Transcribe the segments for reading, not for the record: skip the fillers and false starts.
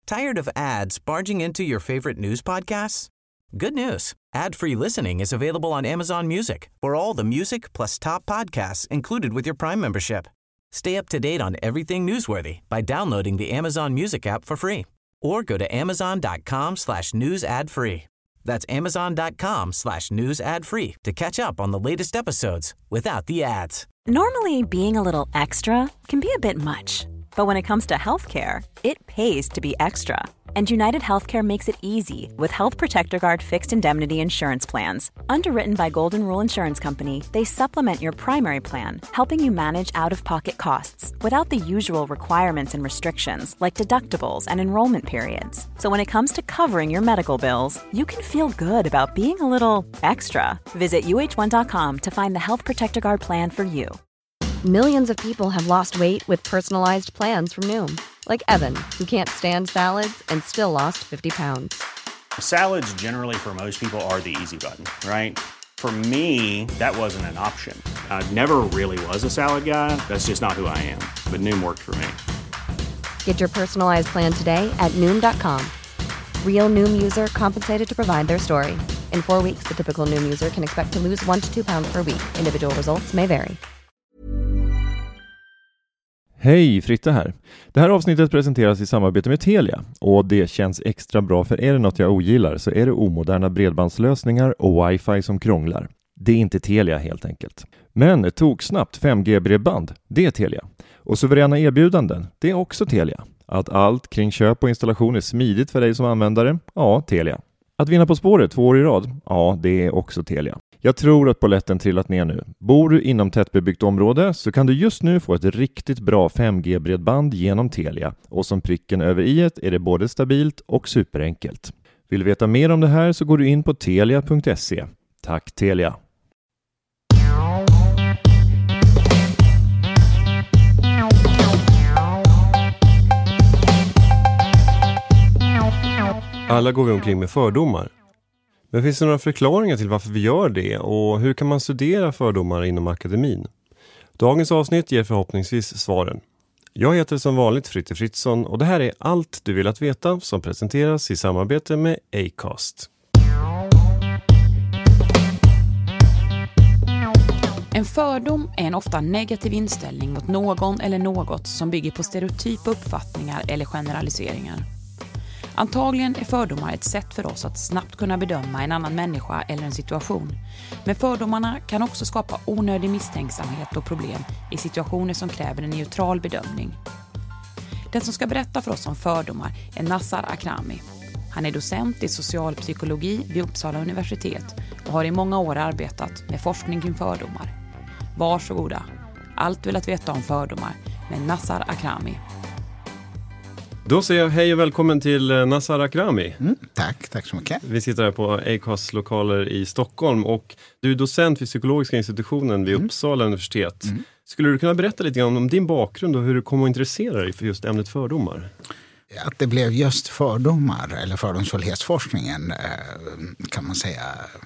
Tired of ads barging into your favorite news podcasts? Good news. Ad-free listening is available on Amazon Music for all the music plus top podcasts included with your Prime membership. Stay up to date on everything newsworthy by downloading the Amazon Music app for free or go to amazon.com/news ad free. That's amazon.com/news ad free to catch up on the latest episodes without the ads. Normally, being a little extra can be a bit much. But when it comes to healthcare, it pays to be extra. And United Healthcare makes it easy with Health Protector Guard fixed indemnity insurance plans. Underwritten by Golden Rule Insurance Company, they supplement your primary plan, helping you manage out-of-pocket costs without the usual requirements and restrictions like deductibles and enrollment periods. So when it comes to covering your medical bills, you can feel good about being a little extra. Visit uh1.com to find the Health Protector Guard plan for you. Millions of people have lost weight with personalized plans from Noom. Like Evan, who can't stand salads and still lost 50 pounds. Salads generally for most people are the easy button, right? For me, that wasn't an option. I never really was a salad guy. That's just not who I am. But Noom worked for me. Get your personalized plan today at Noom.com. Real Noom user compensated to provide their story. In 4 weeks, the typical Noom user can expect to lose 1 to 2 pounds per week. Individual results may vary. Hej, Fritte här. Det här avsnittet presenteras i samarbete med Telia och det känns extra bra, för är det något jag ogillar så är det omoderna bredbandslösningar och wifi som krånglar. Det är inte Telia helt enkelt. Men toksnabbt 5G-bredband, det är Telia. Och suveräna erbjudanden, det är också Telia. Att allt kring köp och installation är smidigt för dig som användare, ja, Telia. Att vinna På spåret 2 år i rad, ja, det är också Telia. Jag tror att polletten trillat ner nu. Bor du inom tättbebyggt område så kan du just nu få ett riktigt bra 5G-bredband genom Telia. Och som pricken över i-et är det både stabilt och superenkelt. Vill du veta mer om det här så går du in på telia.se. Tack Telia! Alla går vi omkring med fördomar. Men finns det några förklaringar till varför vi gör det och hur kan man studera fördomar inom akademin? Dagens avsnitt ger förhoppningsvis svaren. Jag heter som vanligt Fritte Fritzson och det här är allt du vill att veta som presenteras i samarbete med Acast. En fördom är en ofta negativ inställning mot någon eller något som bygger på stereotypa uppfattningar eller generaliseringar. Antagligen är fördomar ett sätt för oss att snabbt kunna bedöma en annan människa eller en situation. Men fördomarna kan också skapa onödig misstänksamhet och problem i situationer som kräver en neutral bedömning. Den som ska berätta för oss om fördomar är Nassar Akrami. Han är docent i socialpsykologi vid Uppsala universitet och har i många år arbetat med forskning kring fördomar. Varsågoda. Allt vill att veta om fördomar med Nassar Akrami. Då säger jag hej och välkommen till Nassar Akrami. Tack så mycket. Vi sitter här på Acasts lokaler i Stockholm och du är docent vid psykologiska institutionen vid Uppsala universitet. Skulle du kunna berätta lite grann om din bakgrund och hur du kom att intressera dig för just ämnet fördomar? Att det blev just fördomar eller fördomsfullhetsforskningen kan man säga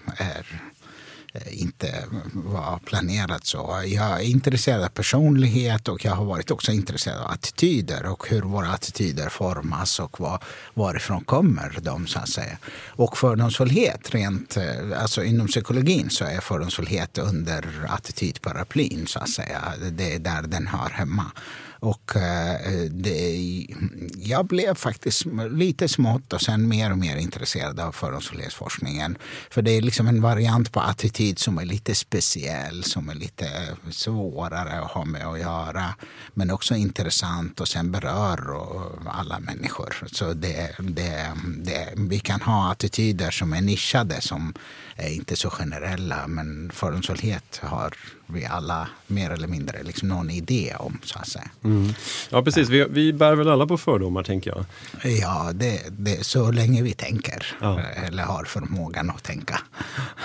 inte var planerat så. Jag är intresserad av personlighet och jag har varit också intresserad av attityder och hur våra attityder formas och varifrån kommer de så att säga. Och fördomsfullhet alltså inom psykologin så är fördomsfullhet under attitydparaplyn så att säga. Det är där den hör hemma. Och jag blev faktiskt lite smått och sen mer och mer intresserad av fördomsfullhetsforskningen. För det är liksom en variant på attityd som är lite speciell, som är lite svårare att ha med att göra. Men också intressant och sen berör alla människor. Så vi kan ha attityder som är nischade som är inte så generella. Men fördomsfullhet har vi alla mer eller mindre liksom någon idé om så att säga. Ja precis, vi bär väl alla på fördomar tänker jag. Ja, det så länge vi tänker eller har förmågan att tänka.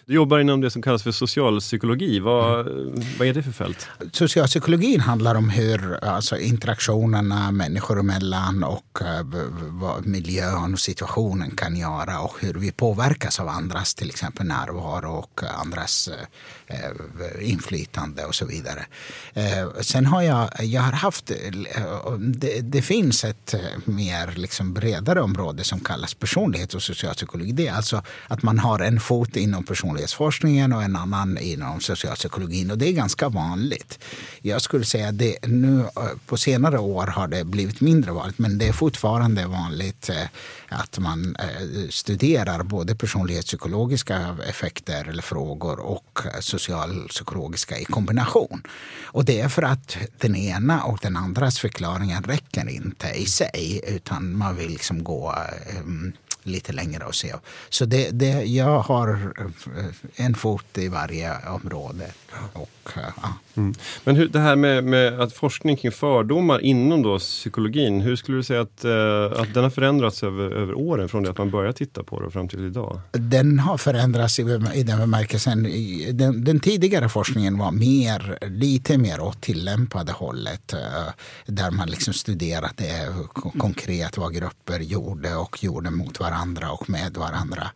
Du jobbar inom det som kallas för socialpsykologi. Vad är det för fält? Socialpsykologin handlar om hur interaktionerna människor emellan och vad miljön och situationen kan göra och hur vi påverkas av andras till exempel närvaro och andras inflytande och så vidare. Sen har jag har haft, det finns ett mer liksom bredare område som kallas personlighet och socialpsykologi. Det är alltså att man har en fot inom personlighetsforskningen och en annan inom socialpsykologin, och det är ganska vanligt. Jag skulle säga att det nu på senare år har det blivit mindre vanligt, men det är fortfarande vanligt att man studerar både personlighetspsykologiska effekter eller frågor och socialpsykologiska i kombination. Och det är för att den ena och den andras förklaringen räcker inte i sig, utan man vill liksom gå lite längre och se. Så jag har en fot i varje område. Och, ja. Men hur, det här med att forskning kring fördomar inom då psykologin, hur skulle du säga att den har förändrats över åren från det att man började titta på det fram till idag? Den har förändrats i den bemärkelsen. Den tidigare forskningen var lite mer åt tillämpade hållet, där man liksom studerade konkret vad grupper gjorde mot varandra och med varandra.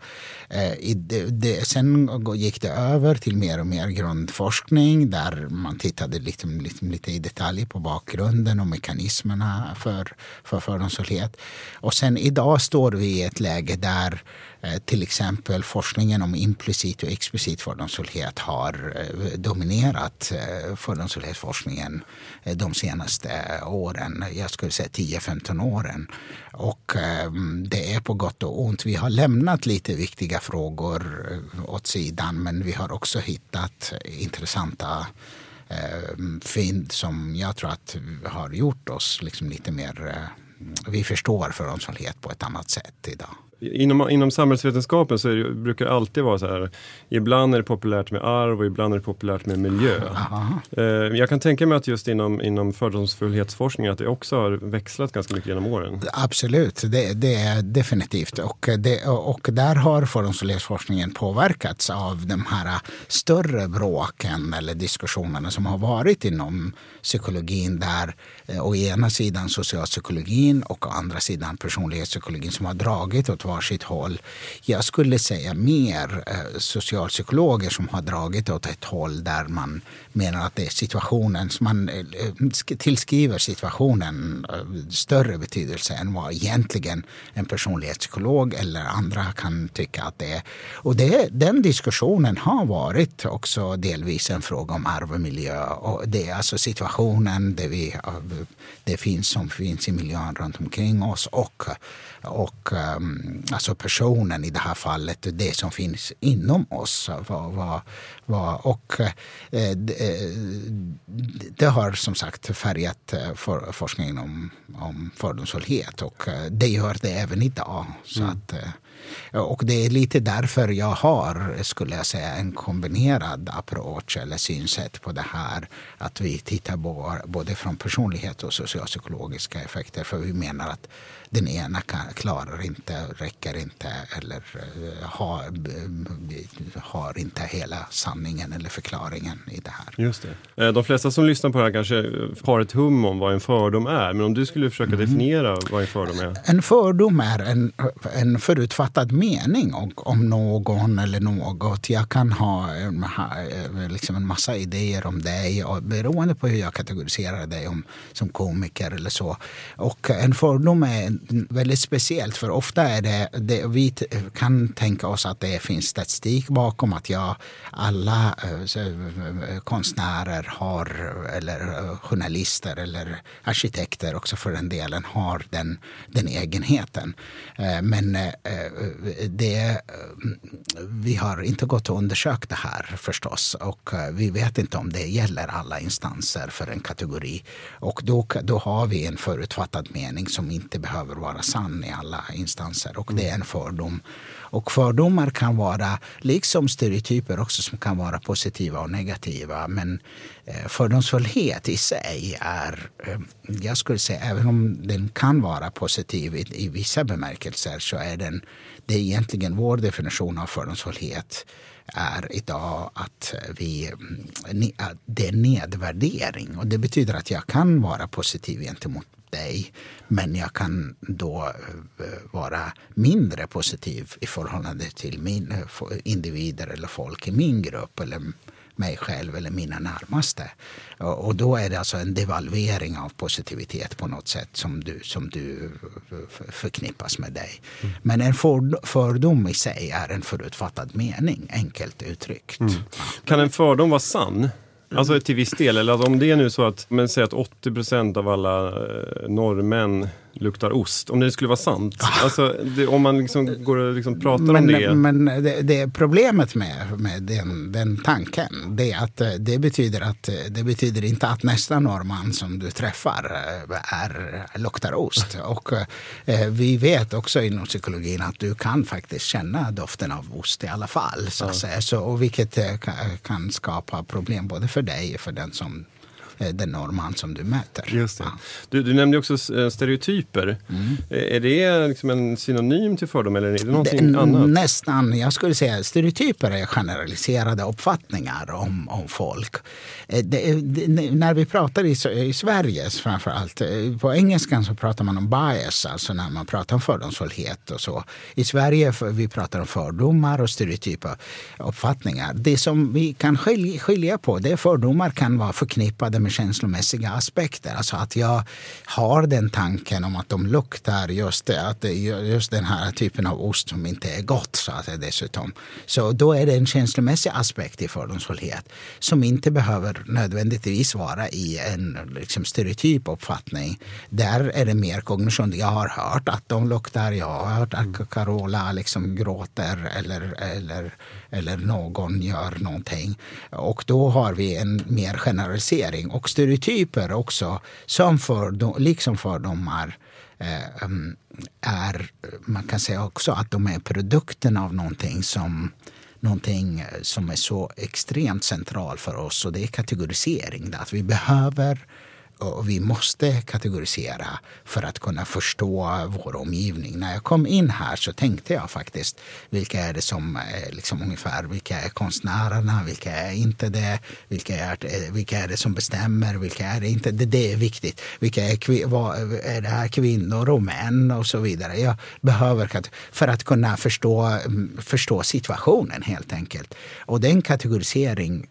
Sen gick det över till mer och mer grundforskning där man tittade lite i detalj på bakgrunden och mekanismerna för fördomsfullhet. Och sen idag står vi i ett läge där till exempel forskningen om implicit och explicit fördomsfullhet har dominerat fördomsfullhetsforskningen de senaste åren. Jag skulle säga 10-15 åren. Och det är på gott och ont. Vi har lämnat lite viktiga frågor åt sidan, men vi har också hittat intressanta fynd som jag tror att har gjort oss liksom lite mer, vi förstår fördomsfullhet på ett annat sätt idag. Inom samhällsvetenskapen så brukar det alltid vara så här, ibland är det populärt med arv och ibland är det populärt med miljö. Jag kan tänka mig att just inom fördomsfullhetsforskning att det också har växlat ganska mycket genom åren. Absolut, det är definitivt. Och där har fördomsfullhetsforskningen påverkats av de här större bråken eller diskussionerna som har varit inom psykologin, där å ena sidan socialpsykologin och å andra sidan personlighetspsykologin som har dragit åt varsitt håll. Jag skulle säga mer socialpsykologer som har dragit åt ett håll där man menar att det är situationen som man tillskriver situationen större betydelse än vad egentligen en personlighetspsykolog eller andra kan tycka att det är. Och den diskussionen har varit också delvis en fråga om arv och miljö, och det är alltså situationen det som finns i miljön runt omkring oss och alltså personen i det här fallet, det som finns inom oss. Det har som sagt färgat forskningen om fördomsfullhet, och det gör det även idag. Så att, och det är lite därför jag har, skulle jag säga, en kombinerad approach eller synsätt på det här. Att vi tittar både från personlighet och socialpsykologiska effekter, för vi menar att den ena klarar inte, räcker inte eller har inte hela sanningen eller förklaringen i det här. Just det. De flesta som lyssnar på det här kanske har ett hum om vad en fördom är, men om du skulle försöka definiera vad en fördom är? En fördom är en förutfattad mening om någon eller något. Jag kan ha liksom en massa idéer om dig, och beroende på hur jag kategoriserar dig som komiker eller så. Och en fördom är väldigt speciellt, för ofta är det vi kan tänka oss att det finns statistik bakom att alla konstnärer har, eller journalister eller arkitekter också för den delen, har den egenheten. Men vi har inte gått och undersökt det här förstås, och vi vet inte om det gäller alla instanser för en kategori, och då har vi en förutfattad mening som inte behöver vara sann i alla instanser, och det är en fördom. Och fördomar kan vara, liksom stereotyper också, som kan vara positiva och negativa, men fördomsfullhet i sig är jag skulle säga, även om den kan vara positiv i vissa bemärkelser, så är det är egentligen vår definition av fördomsfullhet är idag att det är nedvärdering. Och det betyder att jag kan vara positiv gentemot dig, men jag kan då vara mindre positiv i förhållande till individer eller folk i min grupp eller mig själv eller mina närmaste. Och då är det alltså en devalvering av positivitet på något sätt som du förknippas med dig. Men en fördom i sig är en förutfattad mening, enkelt uttryckt. Kan en fördom vara sann? Alltså till viss del, eller alltså om det är nu så att man säger att 80% av alla norrmän luktar ost, om det skulle vara sant. Alltså om man liksom går och liksom pratar om det. Men det problemet med den tanken, det är att det betyder inte att nästa norrman som du träffar luktar ost. Och vi vet också inom psykologin att du kan faktiskt känna doften av ost i alla fall. Så att säga. Och vilket kan skapa problem både för dig och för den norrman som du möter. Just det. Du nämnde också stereotyper. Är det liksom en synonym till fördom eller är det någonting annat? Nästan. Jag skulle säga stereotyper är generaliserade uppfattningar om folk. När vi pratar i Sverige framförallt, på engelskan så pratar man om bias, alltså när man pratar om fördomsfullhet och så. I Sverige vi pratar om fördomar och stereotypa uppfattningar. Det som vi kan skilja på, det är fördomar kan vara förknippade med känslomässiga aspekter. Alltså att jag har den tanken om att de luktar just den här typen av ost som inte är gott, så att säga, dessutom. Så då är det en känslomässig aspekt i fördomsfullhet som inte behöver nödvändigtvis vara i en liksom stereotyp uppfattning. Där är det mer kognition. Jag har hört att de luktar, jag har hört att Carola liksom gråter eller någon gör någonting. Och då har vi en mer generalisering. Och stereotyper också, liksom fördomar, man kan säga också att de är produkten av någonting som är så extremt central för oss, och det är kategorisering. Det att vi behöver och vi måste kategorisera för att kunna förstå vår omgivning. När jag kom in här så tänkte jag faktiskt, vilka är det som liksom ungefär, vilka är konstnärerna, vilka är inte det, vilka är det som bestämmer, vilka är det inte, det är viktigt. Vilka är det här kvinnor och män och så vidare. Jag behöver för att kunna förstå situationen helt enkelt. Och den kategorisering,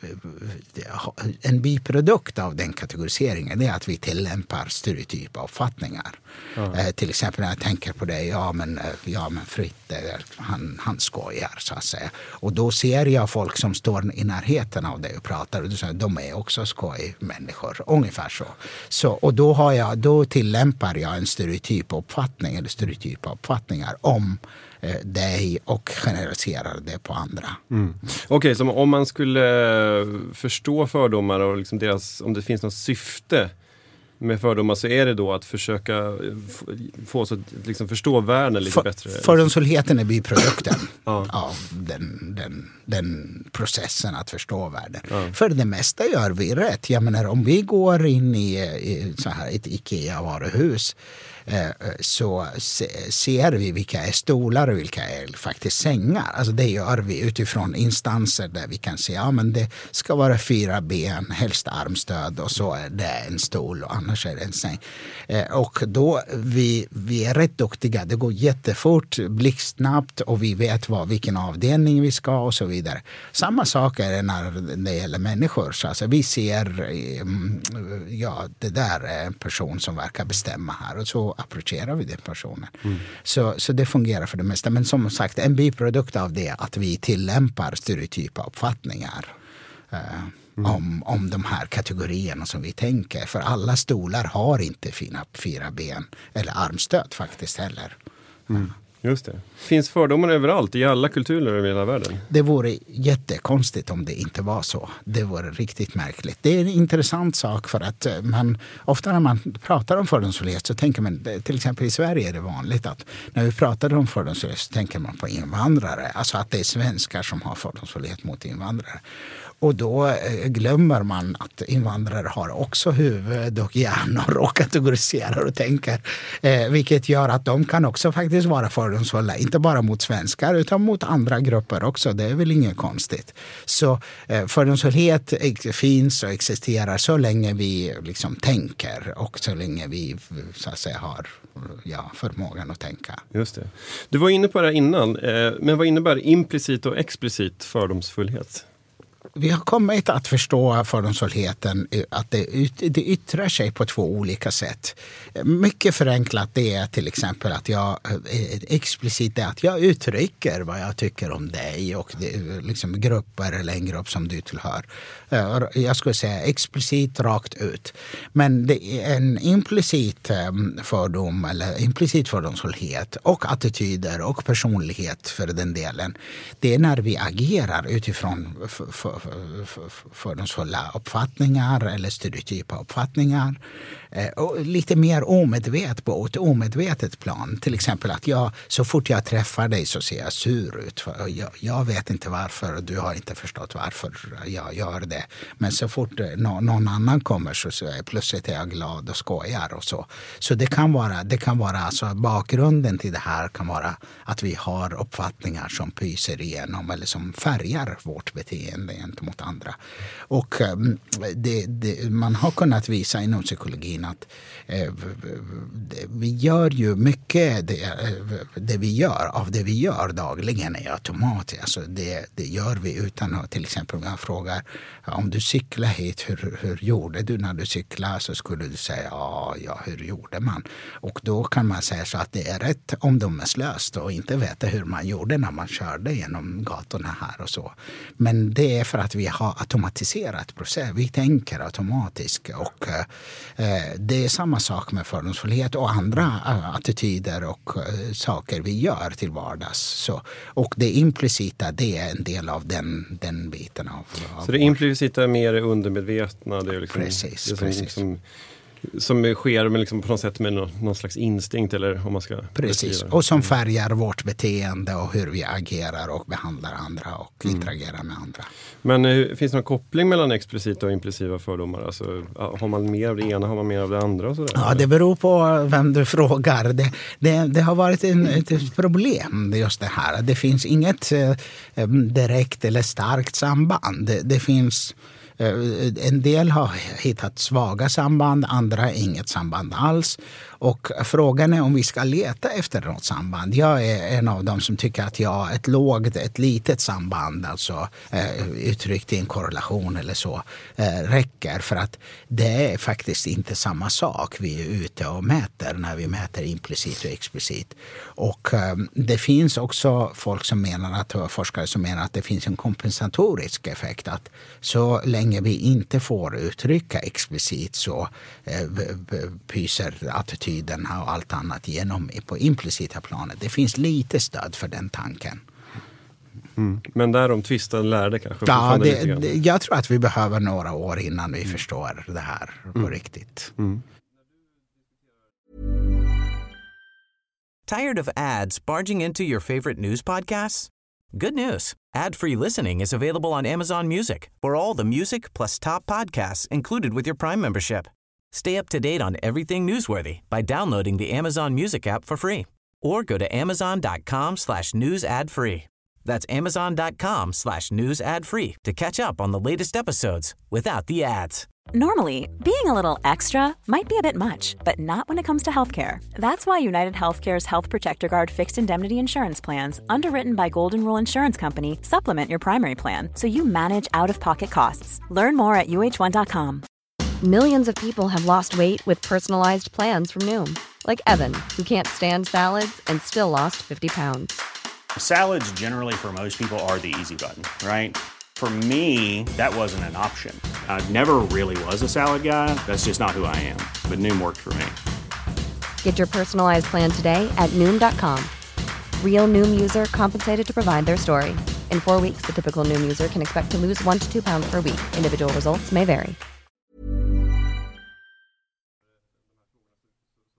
en biprodukt av den kategoriseringen, det är att vi tillämpar stereotypa uppfattningar. Till exempel när jag tänker på det, ja men Fritte, han skojar så att säga. Och då ser jag folk som står i närheten av det och pratar, och de är också skojmänniskor, ungefär så. Och då tillämpar jag en stereotyp uppfattning eller stereotypa uppfattningar om dig och generaliserar det på andra. Okej, så om man skulle förstå fördomar och liksom om det finns något syfte med fördomar, så är det då att försöka få oss att liksom förstå världen lite bättre. Fördomsfullheten är byprodukten av den processen att förstå världen. För det mesta gör vi rätt. Jag menar, om vi går in i så här ett IKEA-varuhus så ser vi vilka är stolar och vilka är faktiskt sängar. Alltså det gör vi utifrån instanser där vi kan se, ja men det ska vara 4 ben, helst armstöd, och så är det en stol och annars är det en säng. Och då vi är rätt duktiga. Det går jättefort, blixtsnabbt, och vi vet vilken avdelning vi ska och så vidare. Samma sak är det när det gäller människor. Så alltså vi ser, det där är en person som verkar bestämma här, och så approcherar vi den personen. Så det fungerar för det mesta. Men som sagt, en biprodukt av det att vi tillämpar stereotypa uppfattningar om de här kategorierna som vi tänker. För alla stolar har inte 4 ben eller armstöd faktiskt heller. Just det. Finns fördomar överallt i alla kulturer över hela världen? Det vore jättekonstigt om det inte var så. Det vore riktigt märkligt. Det är en intressant sak, för att ofta när man pratar om fördomsfullhet så tänker man, till exempel i Sverige är det vanligt att när vi pratar om fördomsfullhet så tänker man på invandrare. Alltså att det är svenskar som har fördomsfullhet mot invandrare. Och då glömmer man att invandrare har också huvud och hjärnor och kategoriserar och tänker. Vilket gör att de kan också faktiskt vara fördomsfulla. Inte bara mot svenskar utan mot andra grupper också. Det är väl inget konstigt. Så fördomsfullhet finns och existerar så länge vi liksom tänker och så länge vi så att säga har förmågan att tänka. Just det. Du var inne på det här innan. Men vad innebär implicit och explicit fördomsfullhet? Vi har kommit att förstå fördomsfullheten att det yttrar sig på två olika sätt. Mycket förenklat det är till exempel att explicit är att jag uttrycker vad jag tycker om dig och liksom grupper eller en grupp som du tillhör. Jag skulle säga explicit rakt ut. Men det är en implicit fördom eller implicit fördomsfullhet och attityder och personlighet för den delen. Det är när vi agerar utifrån fördomsfulla uppfattningar eller stereotypa uppfattningar. Och lite mer omedvetet på ett omedvetet plan. Till exempel att så fort jag träffar dig så ser jag sur ut. Jag vet inte varför och du har inte förstått varför jag gör det. Men så fort någon annan kommer så plötsligt är jag glad och skojar och så. Så det kan vara alltså bakgrunden till det här kan vara att vi har uppfattningar som pyser igenom eller som färgar vårt beteende gentemot andra. Och man har kunnat visa inom psykologin att vi gör ju mycket det vi gör dagligen är automatiskt. Alltså det gör vi utan att, till exempel om jag frågar om du cyklar hit, hur gjorde du när du cyklade? Så skulle du säga ja, hur gjorde man? Och då kan man säga så att det är rätt omdömeslöst och inte veta hur man gjorde när man körde genom gatorna här och så. Men det är för att vi har automatiserat process. Vi tänker automatiskt och det är samma sak med fördomsfullhet och andra attityder och saker vi gör till vardags. Så, och det implicita, det är en del av den biten av så det implicita är mer undermedvetna? Det är liksom, precis, det precis. Som sker med liksom på något sätt med någon slags instinkt eller om man ska precis, beskriva. Och som färgar vårt beteende och hur vi agerar och behandlar andra och interagerar med andra. Men finns det någon koppling mellan explicita och implicita fördomar? Alltså, har man mer av det ena, har man mer av det andra? Och sådär? Ja, det beror på vem du frågar. Det har varit ett problem just det här. Det finns inget direkt eller starkt samband. Det finns en del har hittat svaga samband, andra inget samband alls. Och frågan är om vi ska leta efter något samband. Jag är en av dem som tycker att ett litet samband, alltså uttryckt i en korrelation eller så, räcker. För att det är faktiskt inte samma sak vi är ute och mäter när vi mäter implicit och explicit. Och det finns också forskare som menar att det finns en kompensatorisk effekt. Att så länge vi inte får uttrycka explicit så pyser attityderna och allt annat genom på implicita planet. Det finns lite stöd för den tanken. Men där de tvistade lärde kanske? Ja, jag tror att vi behöver några år innan vi förstår det här på riktigt. Tired of ads barging into your favorite news podcasts? Good news. Ad-free listening is available on Amazon Music for all the music plus top podcasts included with your Prime membership. Stay up to date on everything newsworthy by downloading the Amazon Music app for free or go to amazon.com/news ad free. That's amazon.com/news ad free to catch up on the latest episodes without the ads. Normally, being a little extra might be a bit much, but not when it comes to healthcare. That's why United Healthcare's Health Protector Guard fixed indemnity insurance plans, underwritten by Golden Rule Insurance Company, supplement your primary plan so you manage out-of-pocket costs. Learn more at uh1.com. Millions of people have lost weight with personalized plans from Noom. Like Evan, who can't stand salads and still lost 50 pounds. Salads generally for most people are the easy button, right? For me, that wasn't an option. I never really was a salad guy. That's just not who I am. But Noom worked for me. Get your personalized plan today at Noom.com. Real Noom user compensated to provide their story. In 4 weeks, the typical Noom user can expect to lose 1 to 2 pounds per week. Individual results may vary.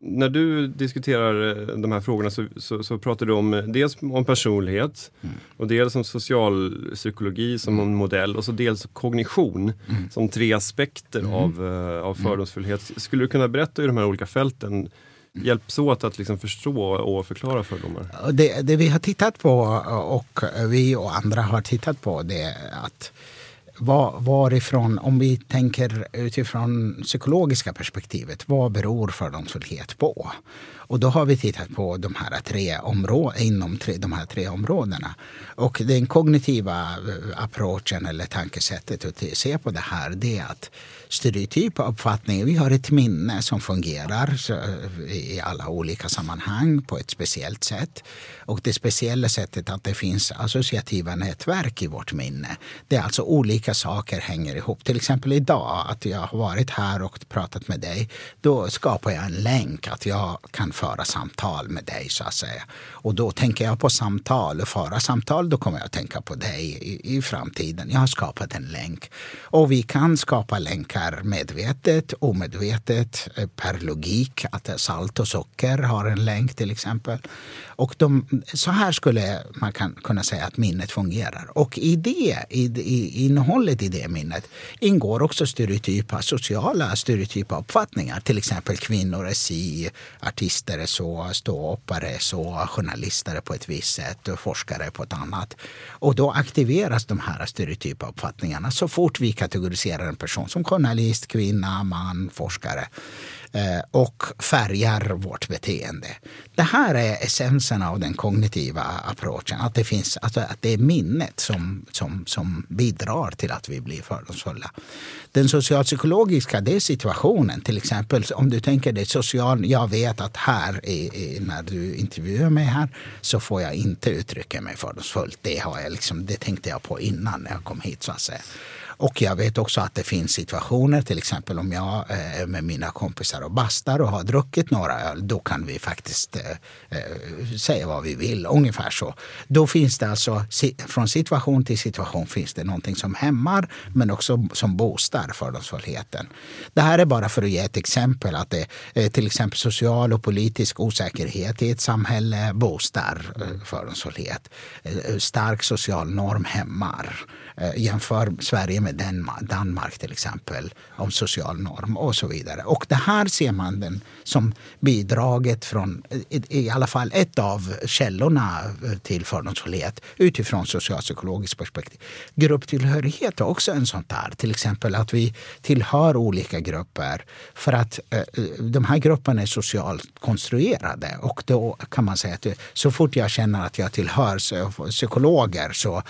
När du diskuterar de här frågorna så pratar du om dels om personlighet och dels om socialpsykologi som en modell och så dels kognition som 3 aspekter av fördomsfullhet. Skulle du kunna berätta hur de här olika fälten hjälps åt att liksom förstå och förklara fördomar? Det vi har tittat på och vi och andra har tittat på det är att varifrån, om vi tänker utifrån psykologiska perspektivet, vad beror fördomsfullhet på? Och då har vi tittat på de här 3 områdena, de här 3 områdena. Och den kognitiva approachen eller tankesättet att se på det här, det är att stereotypa uppfattningar, vi har ett minne som fungerar i alla olika sammanhang på ett speciellt sätt. Och det speciella sättet att det finns associativa nätverk i vårt minne. Det är alltså olika saker hänger ihop. Till exempel idag, att jag har varit här och pratat med dig, då skapar jag en länk att jag kan föra samtal med dig så att säga. Och då tänker jag på samtal och föra samtal, då kommer jag att tänka på dig i framtiden. Jag har skapat en länk. Och vi kan skapa länkar medvetet, omedvetet, per logik, att salt och socker har en länk till exempel. Och så här skulle man kunna säga att minnet fungerar. Och i innehållet i det minnet ingår också sociala stereotypa uppfattningar. Till exempel kvinnor är si, artister är så, ståuppare är så, journalister är på ett visst sätt och forskare på ett annat. Och då aktiveras de här stereotypa uppfattningarna så fort vi kategoriserar en person som journalist, kvinna, man, forskare. Och färgar vårt beteende. Det här är essensen av den kognitiva approachen. Att det är minnet som bidrar till att vi blir fördomsfulla. Den socialpsykologiska, det är situationen. Till exempel om du tänker det social, jag vet att här när du intervjuar mig här så får jag inte uttrycka mig fördomsfullt. Det tänkte jag på innan när jag kom hit så att säga. Och jag vet också att det finns situationer, till exempel om jag är med mina kompisar och bastar och har druckit några öl, då kan vi faktiskt säga vad vi vill, ungefär så. Då finns det alltså, från situation till situation finns det någonting som hämmar, men också som boostar fördomsfullheten. Det här är bara för att ge ett exempel, att det till exempel social och politisk osäkerhet i ett samhälle boostar fördomsfullhet. Stark social norm hämmar. Jämför Sverige med Danmark till exempel om social norm och så vidare. Och det här ser man den som bidraget från i alla fall ett av källorna till fördomsfullhet utifrån socialpsykologiskt perspektiv. Grupptillhörighet är också en sån där. Till exempel att vi tillhör olika grupper för att de här grupperna är socialt konstruerade och då kan man säga att så fort jag känner att jag tillhör psykologer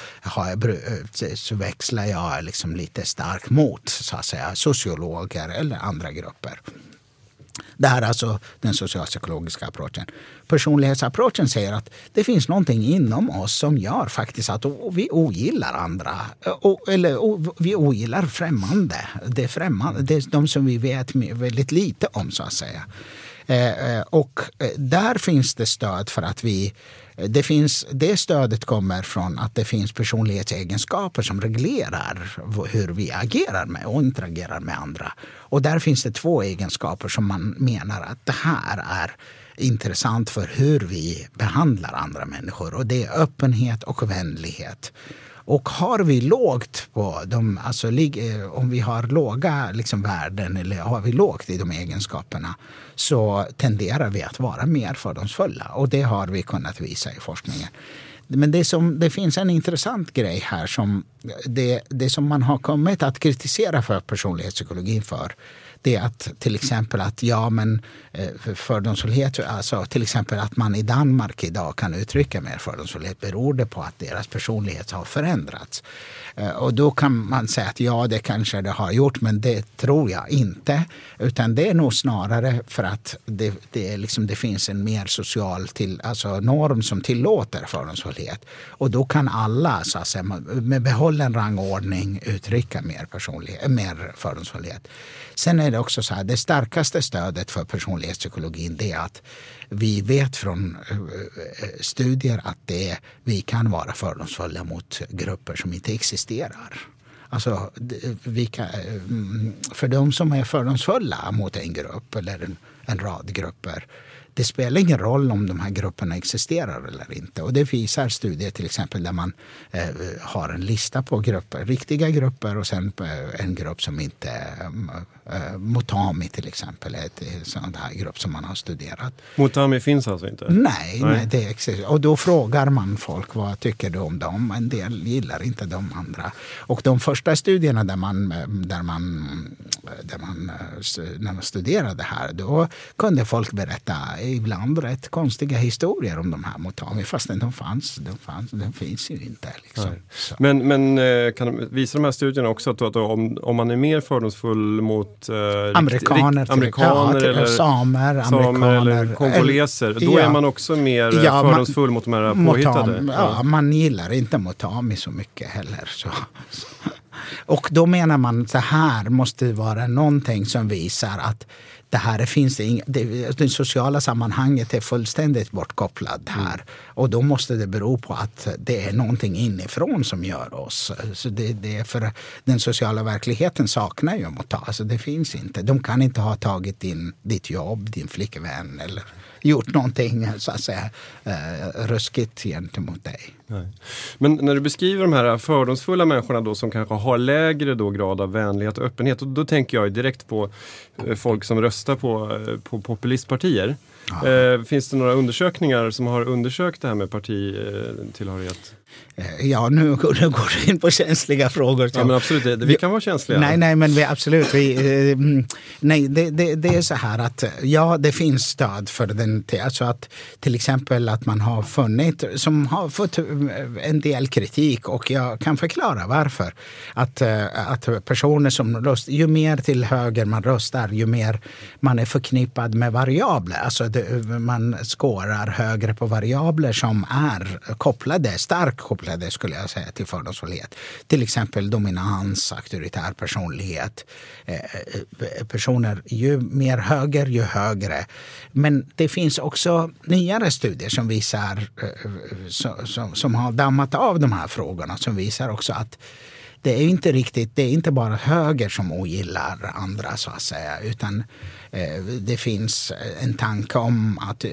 så växlar jag liksom lite starkt mot så att säga sociologer eller andra grupper. Det här är alltså den socialpsykologiska approachen. Personlighetsapproachen säger att det finns någonting inom oss som gör faktiskt att vi ogillar andra. Vi ogillar främmande. Det är främmande. Det är de som vi vet väldigt lite om så att säga. Och där finns det stöd för att det stödet kommer från att det finns personlighetsegenskaper som reglerar hur vi agerar med och interagerar med andra. Och där finns det 2 egenskaper som man menar att det här är intressant för hur vi behandlar andra människor. Och det är öppenhet och vänlighet. Och har vi lågt på dem, alltså om vi har låga värden eller har vi lågt i de egenskaperna så tenderar vi att vara mer fördomsfulla. Och det har vi kunnat visa i forskningen. Men det finns en intressant grej här som det som man har kommit att kritisera för personlighetspsykologin för. Det är att till exempel att fördomsfullhet, alltså till exempel att man i Danmark idag kan uttrycka mer fördomsfullhet beror det på att deras personlighet har förändrats. Och då kan man säga att det kanske det har gjort, men det tror jag inte. Utan det är nog snarare för att det finns en mer social norm som tillåter fördomsfullhet. Och då kan alla så att säga, med behållen rangordning uttrycka mer fördomsfullhet. Sen är det också så här, det starkaste stödet för personlighetspsykologin det är att vi vet från studier att vi kan vara fördomsfulla mot grupper som inte existerar. alltså, för de som är fördomsfulla mot en grupp eller en rad grupper, det spelar ingen roll om de här grupperna existerar eller inte. Och det visar studier till exempel där man har en lista på grupper, riktiga grupper och sen en grupp som inte Motami till exempel är en sån här grupp som man har studerat. Motami finns alltså inte? Nej, det existerar. Och då frågar man folk, vad tycker du om dem? En del gillar inte de andra. Och de första studierna när man studerade det här, då kunde folk berätta ibland rätt konstiga historier om de här Motami, fast de finns ju inte. Liksom. Men visar de här studierna också att om man är mer fördomsfull mot amerikaner eller samer eller kongoleser, då är man också mer fördomsfull mot de här påhittade. Man gillar inte Motami så mycket heller. Så. Och då menar man så här måste det vara någonting som visar att det här finns det sociala sammanhanget är fullständigt bortkopplat här. Och då måste det bero på att det är någonting inifrån som gör oss. Så det är för den sociala verkligheten saknar ju Motami. Alltså det finns inte. De kan inte ha tagit ditt jobb, din flickvän eller gjort någonting så att säga ruskigt gentemot dig. Nej. Men när du beskriver de här fördomsfulla människorna då som kanske har lägre då grad av vänlighet och öppenhet, och då tänker jag direkt på folk som röstar på populistpartier. Finns det några undersökningar som har undersökt det här med partitillhörighet? Ja, nu går du in på känsliga frågor. Ja, men absolut, vi kan vara känsliga. Nej, men det är så här att det finns stöd för den. Alltså att till exempel att man har funnit, som har fått en del kritik, och jag kan förklara varför. Att personer som röstar, ju mer till höger man röstar, ju mer man är förknippad med variabler. Alltså man skårar högre på variabler som är starkt kopplade skulle jag säga till fördomsfullhet. Till exempel dominans, auktoritär personlighet. Personer ju mer höger ju högre. Men det finns också nyare studier som visar som har dammat av de här frågorna, som visar också att det är inte bara höger som ogillar andra så att säga, utan det finns en tanke om att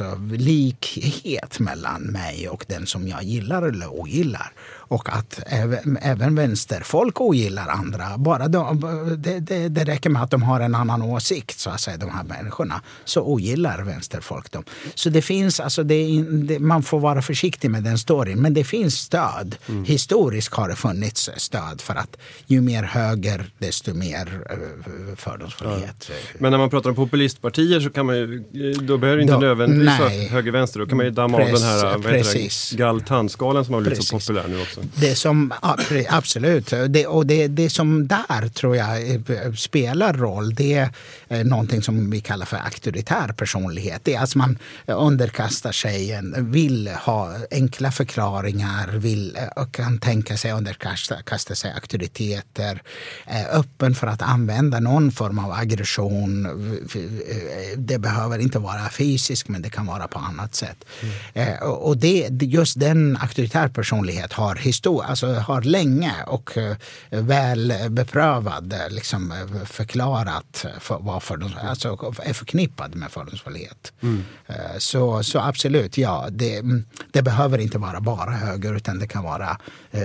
likhet mellan mig och den som jag gillar eller ogillar. Och att även vänsterfolk ogillar andra. Bara det räcker med att de har en annan åsikt, så att säga, de här människorna. Så ogillar vänsterfolk dem. Så det finns, man får vara försiktig med den storyn. Men det finns stöd. Historiskt har det funnits stöd för att ju mer höger, desto mer fördomsfullhet. Men när man pratar om populistpartier så kan man ju, då behöver det inte nödvändigtvis vara höger-vänster. Då kan man ju damma av den här Galtan-skalan som har blivit så populär nu också. Det som, absolut. Det som där tror jag spelar roll, det är någonting som vi kallar för auktoritär personlighet. Det är att man underkastar sig, vill ha enkla förklaringar, kan tänka sig underkasta sig auktoriteter, öppen för att använda någon form av aggression. Det behöver inte vara fysiskt, men det kan vara på annat sätt. Och just den auktoritär personlighet har länge och väl beprövad förklarat varför de är förknippad med fördomsfullhet. Så absolut, ja, det behöver inte vara bara höger, utan det kan vara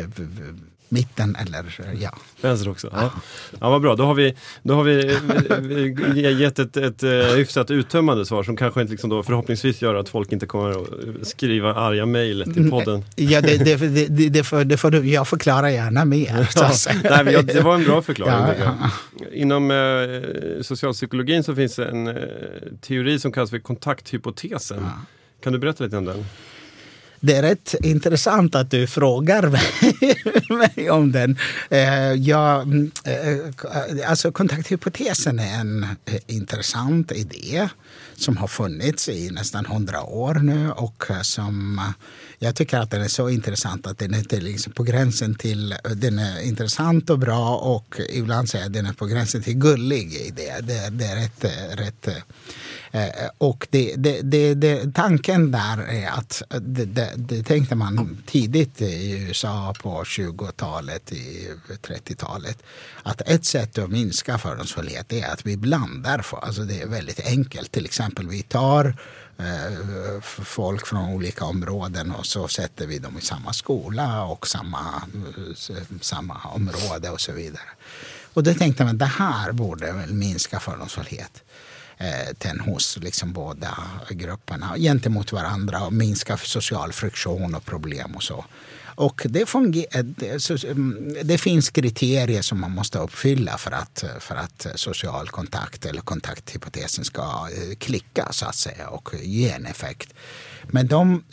mitten eller vänster också. Ja, vad bra. Då har vi gett ett hyfsat uttömmande svar som kanske inte då förhoppningsvis gör att folk inte kommer att skriva arga mejl till podden. Ja, det får du. Jag förklarar gärna mer. Nej, det var en bra förklaring. Inom socialpsykologin så finns en teori som kallas för kontakthypotesen. Kan du berätta lite om den? Det är rätt intressant att du frågar mig om den. Kontakthypotesen är en intressant idé som har funnits i nästan 100 år nu, och som jag tycker att den är så intressant att den är på gränsen till, den är intressant och bra, och ibland säger jag att den är på gränsen till gullig idé. Det är rätt Och tanken där är att det tänkte man tidigt i USA på 20-talet, i 30-talet, att ett sätt att minska fördomsfullhet är att vi blandar. Alltså det är väldigt enkelt. Till exempel vi tar folk från olika områden och så sätter vi dem i samma skola och samma område och så vidare. Och då tänkte man att det här borde väl minska fördomsfullhet hos liksom båda grupperna gentemot varandra och minska social friktion och problem och så. Och det finns kriterier som man måste uppfylla för att social kontakt eller kontakthypotesen ska klicka så att säga och ge en effekt. Men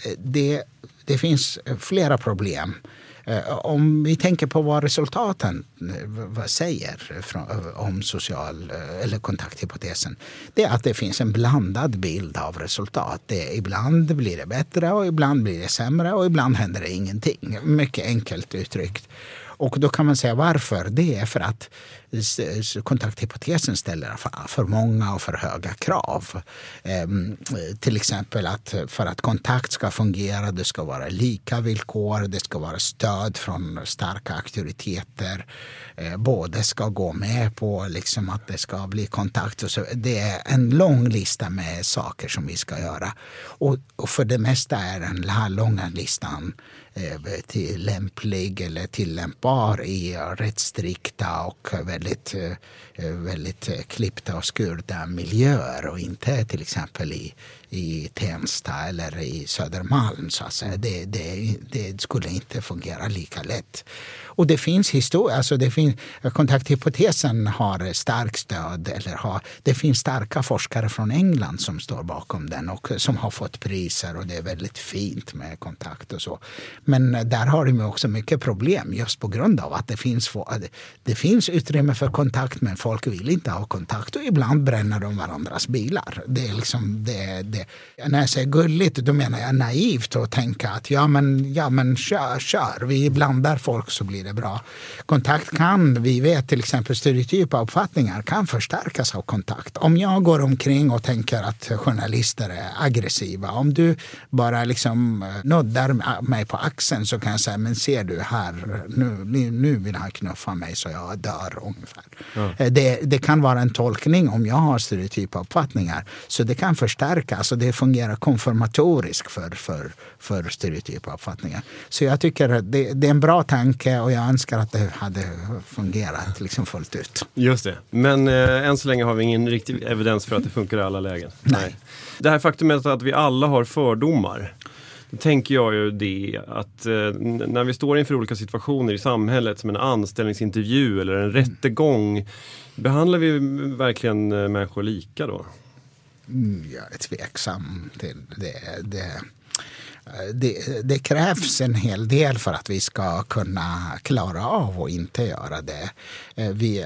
det finns flera problem. Om vi tänker på vad resultaten säger om social eller kontakthypotesen, det är att det finns en blandad bild av resultat. Ibland blir det bättre och ibland blir det sämre och ibland händer det ingenting. Mycket enkelt uttryckt. Och då kan man säga varför. Det är för att kontakthypotesen ställer för många och för höga krav. Till exempel att för att kontakt ska fungera, det ska vara lika villkor, det ska vara stöd från starka auktoriteter. Båda ska gå med på liksom att det ska bli kontakt. Och så. Det är en lång lista med saker som vi ska göra. Och för det mesta är den här långa listan lämplig eller tillämpbar i rätt strikta och väldigt klippta och skurda miljöer och inte till exempel i Tensta eller i Södermalm. Så att säga. Det skulle inte fungera lika lätt. Och det finns kontakthypotesen har stark stöd det finns starka forskare från England som står bakom den och som har fått priser och det är väldigt fint med kontakt och så. Men där har de också mycket problem just på grund av att det finns utrymme för kontakt men folk vill inte ha kontakt och ibland bränner de varandras bilar. Det är liksom när jag säger gulligt då menar jag naivt att tänka att ja men kör, vi blandar folk så blir det bra. Kontakt vi vet till exempel stereotypa uppfattningar kan förstärkas av kontakt. Om jag går omkring och tänker att journalister är aggressiva, om du bara liksom nuddar mig på axeln så kan jag säga, men ser du här, nu vill han knuffa mig så jag dör ungefär. Ja. Det kan vara en tolkning om jag har stereotypa uppfattningar. Så det kan förstärkas och det fungerar konformatoriskt för stereotypa uppfattningar. Så jag tycker att det är en bra tanke och jag önskar att det hade fungerat liksom fullt ut. Just det. Men än så länge har vi ingen riktig evidens för att det funkar i alla lägen. Nej. Det här faktumet att vi alla har fördomar. Då tänker jag ju det att när vi står inför olika situationer i samhället som en anställningsintervju eller en rättegång, behandlar vi verkligen människor lika då? Jag är tveksam till det. Det krävs en hel del för att vi ska kunna klara av och inte göra det. Vi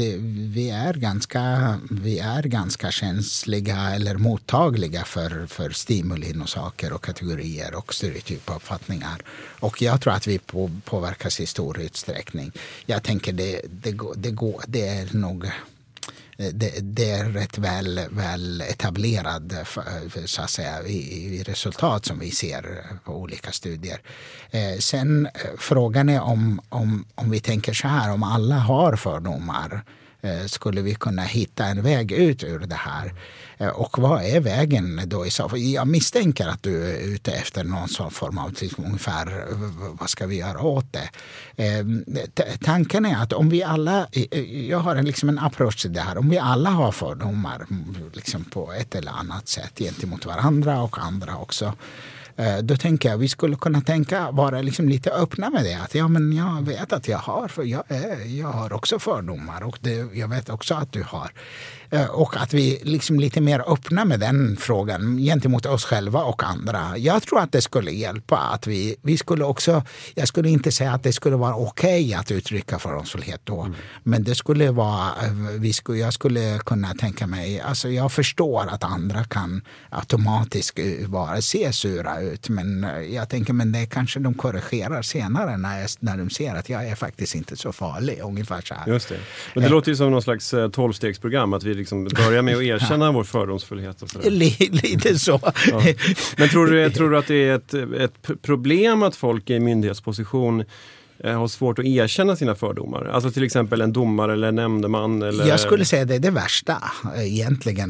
är ganska känsliga eller mottagliga för stimulin och saker och kategorier och stereotypa uppfattningar. Och jag tror att vi påverkas i stor utsträckning. Jag tänker det är nog... Det är rätt väl etablerad så att säga, i resultat som vi ser på olika studier. Sen frågan är om vi tänker så här, om alla har fördomar, skulle vi kunna hitta en väg ut ur det här? Och vad är vägen då i så fall? Jag misstänker att du är ute efter någon sån form av ungefär vad ska vi göra åt det? Tanken är att om vi alla, jag har en approach till det här, om vi alla har fördomar liksom på ett eller annat sätt gentemot varandra och andra också, då tänker jag vi skulle kunna vara liksom lite öppna med det. Att men jag vet att jag har också fördomar och jag vet också att du har. Och att vi liksom lite mer öppna med den frågan gentemot oss själva och andra. Jag tror att det skulle hjälpa att vi skulle också, jag skulle inte säga att det skulle vara okej att uttrycka fördomsfullhet då. Men det skulle vara, jag skulle kunna tänka mig, alltså jag förstår att andra kan automatiskt se sura ut. Men jag tänker, men det kanske de korrigerar senare när de ser att jag är faktiskt inte så farlig, ungefär så här. Just det. Men det låter ju som någon slags 12-stegsprogram, att vi liksom börjar med att erkänna vår fördomsfullhet. Och lite så. Ja. Men tror du att det är ett problem att folk i myndighetsposition har svårt att erkänna sina fördomar? Alltså till exempel en domare eller en nämndeman? Eller... Jag skulle säga det är det värsta egentligen,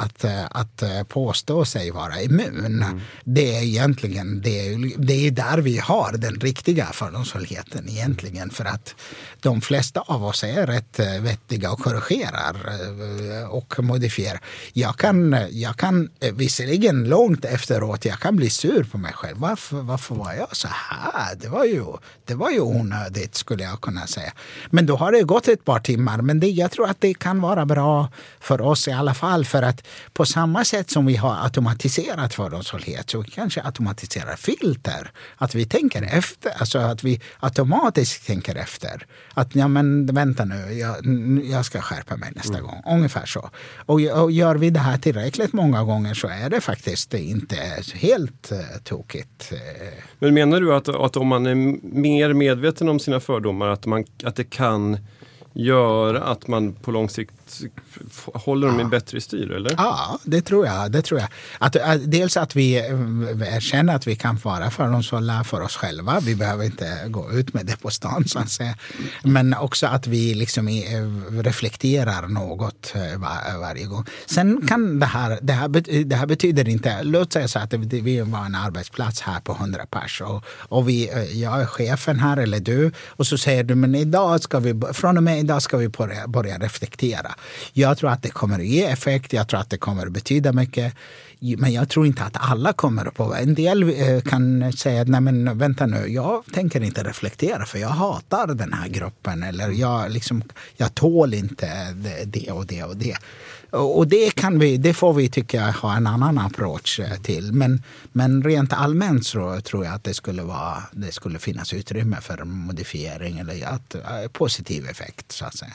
att påstå sig vara immun. Det är egentligen det är där vi har den riktiga fördomsfullheten egentligen, för att de flesta av oss är rätt vettiga och korrigerar och modifierar. Jag kan visserligen långt efteråt, jag kan bli sur på mig själv. Varför var jag så här? Det var ju onödigt, skulle jag kunna säga. Men då har det gått ett par timmar. Men jag tror att det kan vara bra för oss i alla fall. För att på samma sätt som vi har automatiserat fördomsfullhet, så vi kanske automatiserar filter. Att vi tänker efter. Alltså att vi automatiskt tänker efter. Att ja, men vänta nu, jag ska skärpa mig nästa gång. Ungefär så. Och gör vi det här tillräckligt många gånger, så är det faktiskt inte helt tokigt. Men menar du att om man är mer medveten om sina fördomar, att det kan göra att man på lång sikt håller dem i bättre styr, eller? Ja, det tror jag. Dels att vi känner att vi kan vara fördomsfulla för oss själva. Vi behöver inte gå ut med det på stan, så att säga. Men också att vi liksom reflekterar något varje gång. Sen kan det här betyder inte, låt säga så att vi var en arbetsplats här på 100 pers och jag är chefen här, eller du, och så säger du, men från och med idag ska vi börja reflektera. Jag tror att det kommer att ge effekt, jag tror att det kommer att betyda mycket, men jag tror inte att alla kommer att påverka. En del kan säga, nej men vänta nu, jag tänker inte reflektera för jag hatar den här gruppen, eller jag tål inte det och det och det. Och det får vi, tycker jag, ha en annan approach till. Men rent allmänt så tror jag att det skulle finnas utrymme för modifiering eller positiv effekt, så att säga.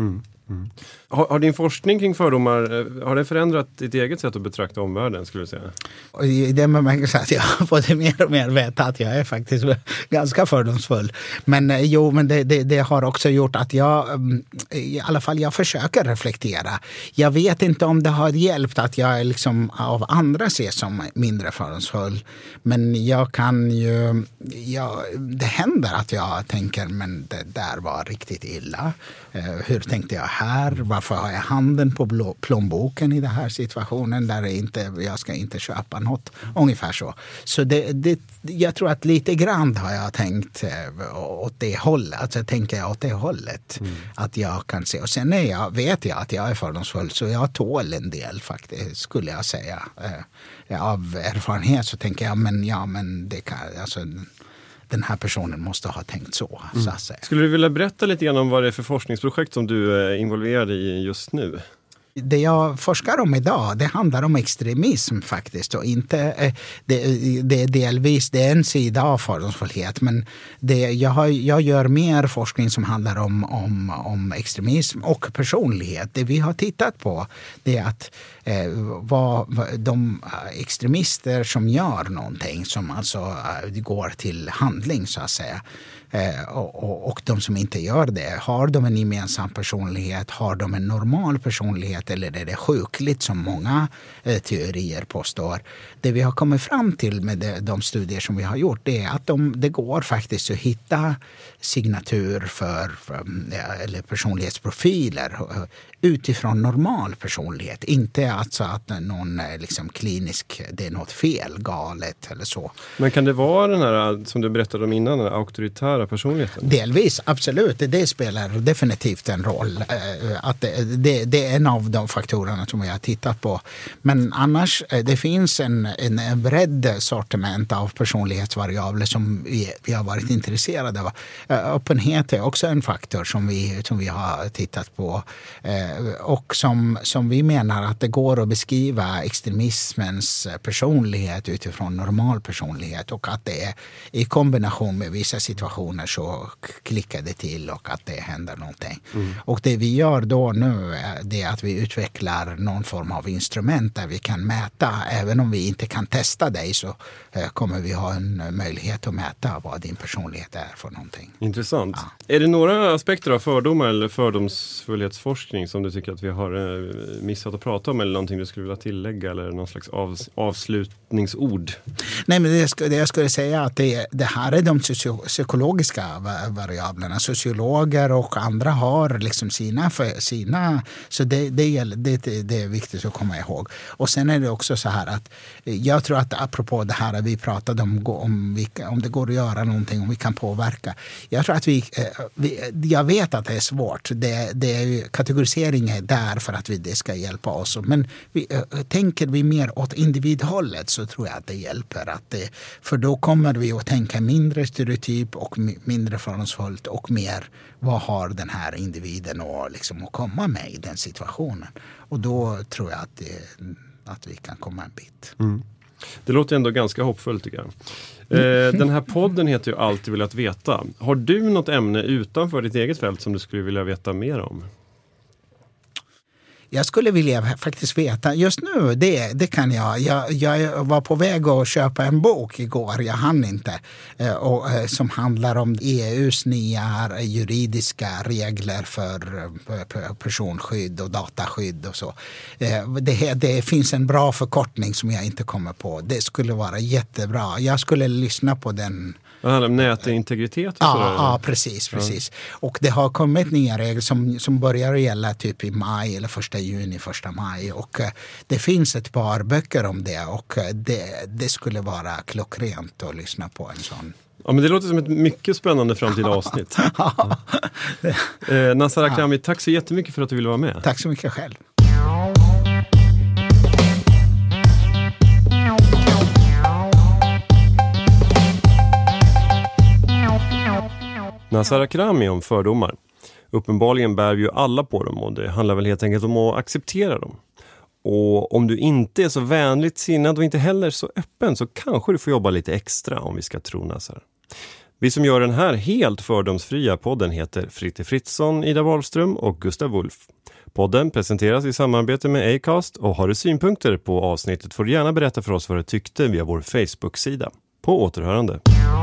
Har din forskning kring fördomar, har det förändrat ditt eget sätt att betrakta omvärlden, skulle du säga? Det med mig att jag har fått mer och mer veta att jag är faktiskt ganska fördomsfull. Men det har också gjort att i alla fall jag försöker reflektera. Jag vet inte om det har hjälpt att jag liksom av andra ses som mindre fördomsfull. Men jag kan ju, det händer att jag tänker, men det där var riktigt illa. Hur tänkte jag här? Varför har jag handen på plånboken i den här situationen där jag ska inte köpa något? Ungefär så. Så jag tror att lite grann har jag tänkt åt det hållet. Alltså tänker jag åt det hållet. Att jag kan se. Och sen vet jag att jag är fördomsfull, så jag tål en del faktiskt, skulle jag säga. Av erfarenhet så tänker jag, men det kan, alltså, den här personen måste ha tänkt så att säga. Skulle du vilja berätta lite grann om vad det är för forskningsprojekt som du är involverad i just nu? Det jag forskar om idag, det handlar om extremism faktiskt, och inte det är delvis, det är en sida av fördomsfullhet, men jag gör mer forskning som handlar om extremism och personlighet. Det vi har tittat på, det är att vad de extremister som gör någonting, som alltså går till handling så att säga, och de som inte gör det, har de en gemensam personlighet, har de en normal personlighet, eller är det sjukligt som många teorier påstår. Det vi har kommit fram till med de studier som vi har gjort, det är att det går faktiskt att hitta signatur eller personlighetsprofiler utifrån normal personlighet. Inte alltså att någon liksom klinisk, det är något fel, galet eller så. Men kan det vara den här, som du berättade om innan, den auktoritära personligheten? Delvis, absolut. Det spelar definitivt en roll. Att det är en av de faktorerna som vi har tittat på. Men annars, det finns en bredd sortiment av personlighetsvariabler som vi har varit intresserade av. Öppenhet är också en faktor som vi har tittat på. Och som vi menar att det går att beskriva extremismens personlighet utifrån normal personlighet, och att det är i kombination med vissa situationer så klickar det till och att det händer någonting. Och det vi gör då nu är det att vi utvecklar någon form av instrument där vi kan mäta. Även om vi inte kan testa dig så kommer vi ha en möjlighet att mäta vad din personlighet är för någonting. Intressant. Ja. Är det några aspekter av fördomar eller fördomsfullhetsforskning som du tycker att vi har missat att prata om, eller någonting du skulle vilja tillägga, eller någon slags avslutningsord? Nej, men det jag skulle säga att det här är de psykologiska variablerna. Sociologer och andra har liksom sina så det är viktigt att komma ihåg. Och sen är det också så här att jag tror att apropå det här vi pratade om det går att göra någonting, om vi kan påverka. Jag tror att jag vet att det är svårt. Kategorisering är där för att det ska hjälpa oss. Men tänker vi mer åt individhållet så tror jag att det hjälper. För då kommer vi att tänka mindre stereotyp och mindre fördomsfullt och mer vad har den här individen att komma med i den situationen. Och då tror jag att vi kan komma en bit. Mm. Det låter ändå ganska hoppfullt tycker jag. Den här podden heter ju Alltid velat veta. Har du något ämne utanför ditt eget fält som du skulle vilja veta mer om? Jag skulle vilja faktiskt veta, just nu, det kan jag. Jag var på väg att köpa en bok igår, jag hann inte. Som handlar om EUs nya juridiska regler för personskydd och dataskydd och så. Det finns en bra förkortning som jag inte kommer på. Det skulle vara jättebra. Jag skulle lyssna på den. Det handlar om nätintegritet? Ja, precis. Och det har kommit nya regler som börjar gälla typ i maj eller 1 juni, 1 maj. Och det finns ett par böcker om det och det skulle vara klockrent att lyssna på en sån. Ja, men det låter som ett mycket spännande framtida avsnitt. Nazar Akrami, tack så jättemycket för att du ville vara med. Tack så mycket själv. Nazar Akrami om fördomar. Uppenbarligen bär vi ju alla på dem och det handlar väl helt enkelt om att acceptera dem. Och om du inte är så vänligt sinnad och inte heller så öppen så kanske du får jobba lite extra om vi ska tro Nazar. Vi som gör den här helt fördomsfria podden heter Fritte Fritzson, Ida Wahlström och Gustav Wolf. Podden presenteras i samarbete med Acast och har du synpunkter på avsnittet får du gärna berätta för oss vad du tyckte via vår Facebook-sida. På återhörande.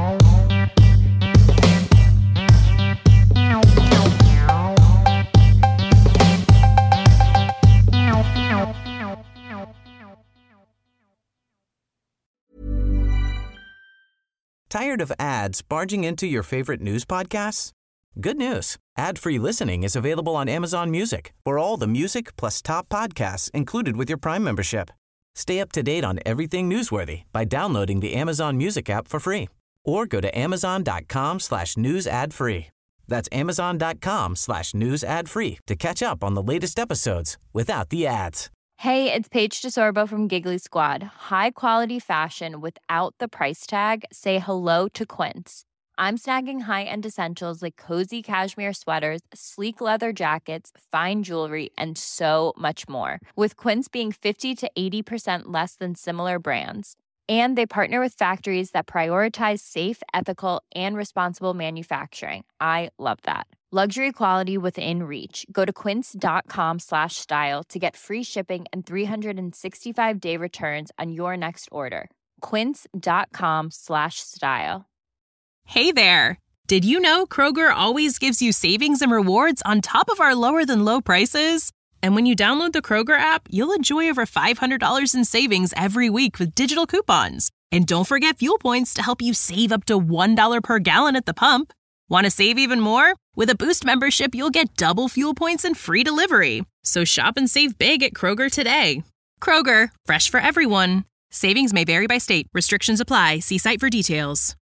Tired of ads barging into your favorite news podcasts? Good news. Ad-free listening is available on Amazon Music for all the music plus top podcasts included with your Prime membership. Stay up to date on everything newsworthy by downloading the Amazon Music app for free or go to amazon.com/news ad free. That's amazon.com/news ad free to catch up on the latest episodes without the ads. Hey, it's Paige DeSorbo from Giggly Squad. High quality fashion without the price tag. Say hello to Quince. I'm snagging high-end essentials like cozy cashmere sweaters, sleek leather jackets, fine jewelry, and so much more. With Quince being 50 to 80% less than similar brands. And they partner with factories that prioritize safe, ethical, and responsible manufacturing. I love that. Luxury quality within reach. Go to quince.com/style to get free shipping and 365-day returns on your next order. Quince.com/style. Hey there. Did you know Kroger always gives you savings and rewards on top of our lower than low prices? And when you download the Kroger app, you'll enjoy over $500 in savings every week with digital coupons. And don't forget fuel points to help you save up to $1 per gallon at the pump. Want to save even more? With a Boost membership, you'll get double fuel points and free delivery. So shop and save big at Kroger today. Kroger, fresh for everyone. Savings may vary by state. Restrictions apply. See site for details.